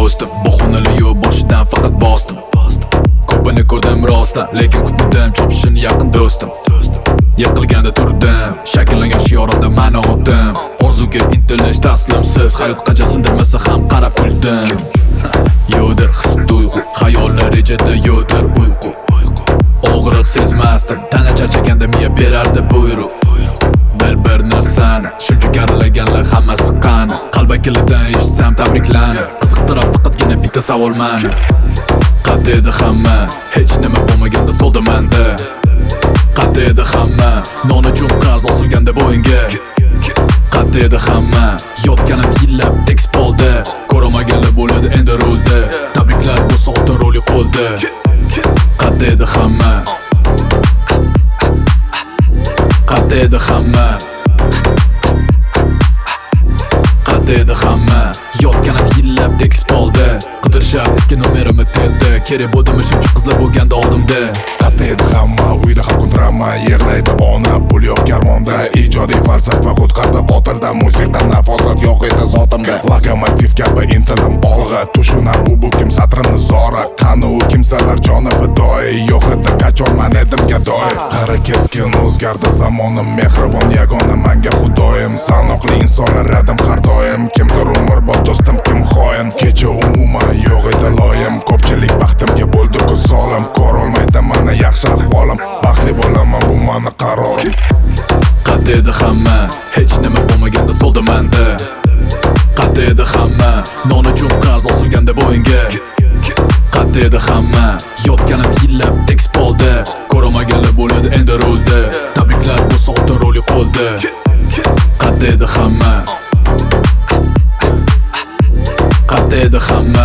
do'stim. Bahonali yo'q boshidan faqat bosdim. Ko'pini ko'rdim rostdan, lekin kutmadim chopishini yaqin do'stim. Yiqilganda turdim, shakllangan shiorimda ma'no oldim. Orzuga intilish taslimsiz, hayot qancha sindirmasa ham qarab kuldim. Yo'dir his tuyg'u, xayollar rejada yo'dir uyqu. Og'riq sezmasdim, tana charchaganda miya berardi buyruq. Bir narsani shuncha karilaganlar hammasi qani. Qalb akilidan eshitsam tabriklanib, qiziqtirib faqatgina bitta savol mani. Qat edi hamma, hech nima bo'lmaganda stolda menda. Qat edi hamma, non uchun qarz osilganda bo'yinga. Qat edi hamma, yotganim yillab tekst bo'ldi. Ko'rmaganlar bo'ladi endi rolda. Tabriklar bu soatda roli qo'lda. Qat edi hamma, qat edi hamma, qat edi hamma, yotganim yillab tekst bo'ldi. Qidirishar eski nomerimni terdi. Kerak bo'ldimi shuncha qizlar bo'lganda oldimda. Qat edi hamma, uyda har kun drama, yig'laydi ona, pul yo'q karmonda. Ijodiy falsafa qutqardi qotildan, musiqa nafosat yo'q edi zotimda. Lokomotiv kabi intilim olg'a, tushunar u bu kim satrimni zora. Qani u kimsalar joni fidoi, yo'q edi qachonman edim gadoy. Qari keskin o'zgardi zamonim, mehribon yagona manga xudoyim. Sanoqli insonlar radim har doim, kimdir umrbod do'stim, kim xoin. Kecha umuman yo'q edi loyim, ko'pchilik baxtimga bo'ldi ko'z solim. Ko'rolmaydi mana yaxshi ahvolim, baxtli bo'laman bu mani qarorim. Qat edi hamma, hech nima bo'lmaganda stolda menda. Qat edi hamma, non uchun qarz osilganda bo'yinga. Qat edi hamma, yotganim yillab tekst bo'ldi. Ko'rmaganlar bo'ladi endi rolda. Tabriklar bu soatda roli qo'lda. Qat edi hamma, qat edi hamma,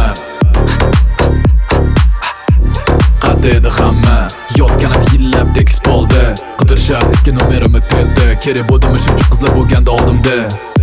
qat edi hamma, yotganim yillab tekst bo'ldi. Qidirishar eski nomerimni terdi. Kerak bo'ldimi shuncha qizlar bo'lganda oldimda.